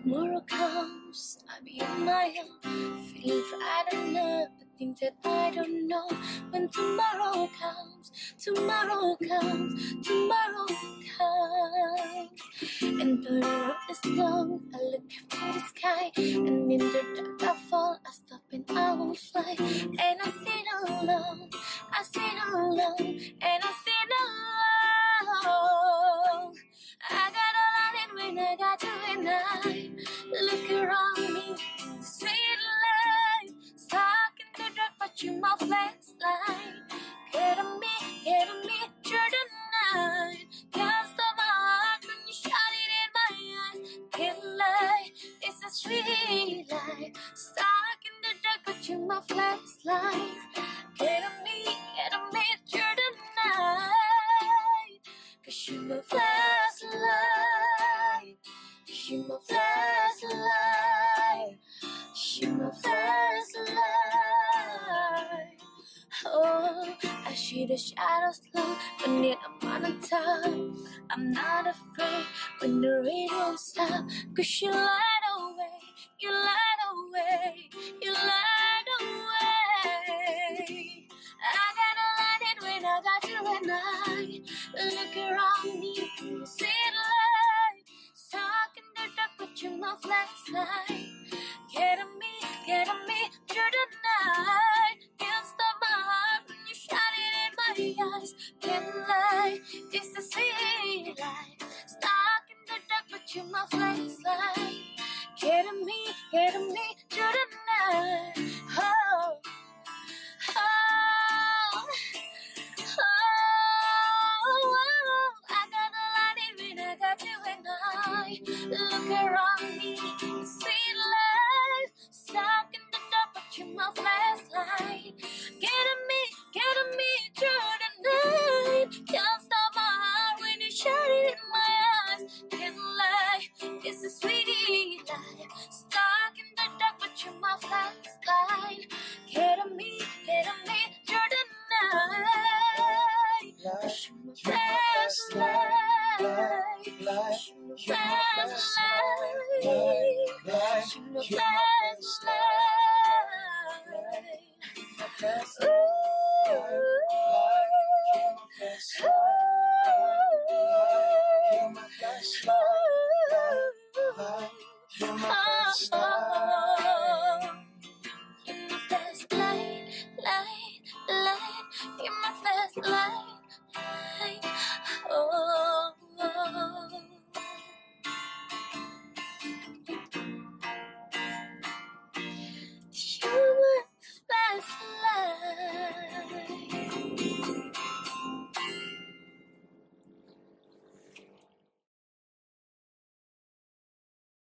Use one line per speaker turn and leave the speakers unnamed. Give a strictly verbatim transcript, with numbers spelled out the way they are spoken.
tomorrow comes, I'll be on my own, feeling frightened of the things that I don't know. When tomorrow comes, tomorrow comes, tomorrow comes, and the road is long, I look up to the sky, and in the dark I fall, I stop and I will fly, and I sit alone, I sit alone, and I sit alone. I got all I need when I got you and I look around me, sweet life, stuck in the dark, but you my flashlight. Get on me, get on me through the night. Can't stop my heart when you shot it in my eyes. Can't lie, it's a sweet life, stuck in the dark, but you my flashlight. Get on me, get on me through the night. Cause you my flashlight, you my flashlight, you my flashlight. Oh, I see the shadows long, but yet I'm on the top. I'm not afraid when the rain won't stop. Cause you light away, you light away, you light away. I got a light when I got you and I look around me, see light, stuck in the dark, but you're my flashlight. Get on me, get on me through the night. Can't stop my heart when you shot it in my eyes. Can't lie, it's a sweet light, stuck in the dark, but you're my flashlight. Get on me, get on me through the night. Oh, oh, oh, oh. I got a light when I got you and I look around me, sweet life, stuck in the dark, but you're my flashlight. Get on me, get on me through the night. Can't stop my heart when you shut it in my eyes. Can't lie, it's a sweet life, stuck in the dark, but you're my flashlight. Get on me, get on me through the night. Cause you're my flashlight, you're my flashlight, you're my flashlight. Ooh,
you're my flashlight, you're my flashlight.
You're my flashlight, light, light. You're my flashlight.